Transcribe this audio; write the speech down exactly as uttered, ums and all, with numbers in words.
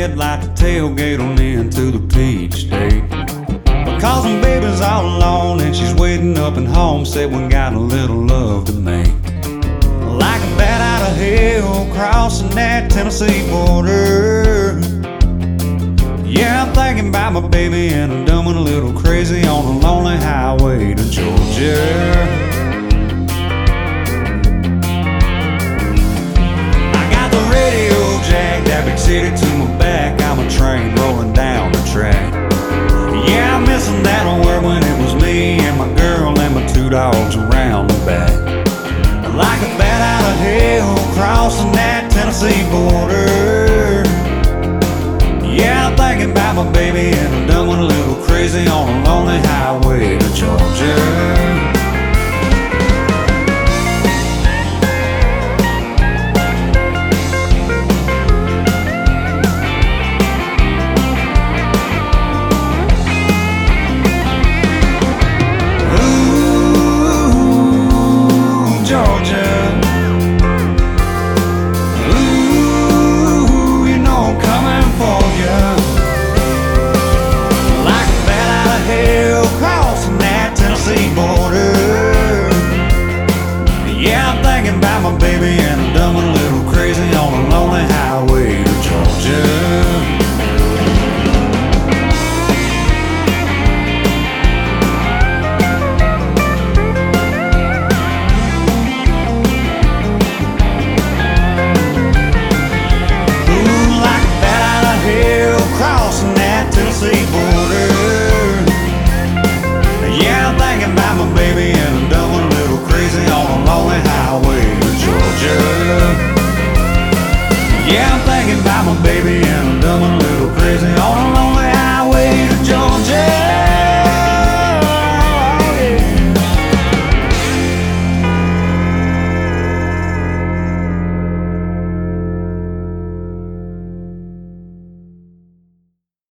red like the tailgate on into the Peach State. Because my baby's all alone and she's waiting up at home, said we got a little love to make. Like a bat out of hell crossing that Tennessee border. Yeah, I'm thinking about my baby and I'm dumb and a little crazy on a lonely highway to Georgia. I got the radio jacked, that big city to my back. I'm a train rolling down the track. Yeah, I'm missing that on where when it was me and my girl and my two dogs around the back. Like a bat out of hell crossing that Tennessee border. Yeah, I'm thinking about my baby and I'm done with a little crazy on a lonely highway to Georgia.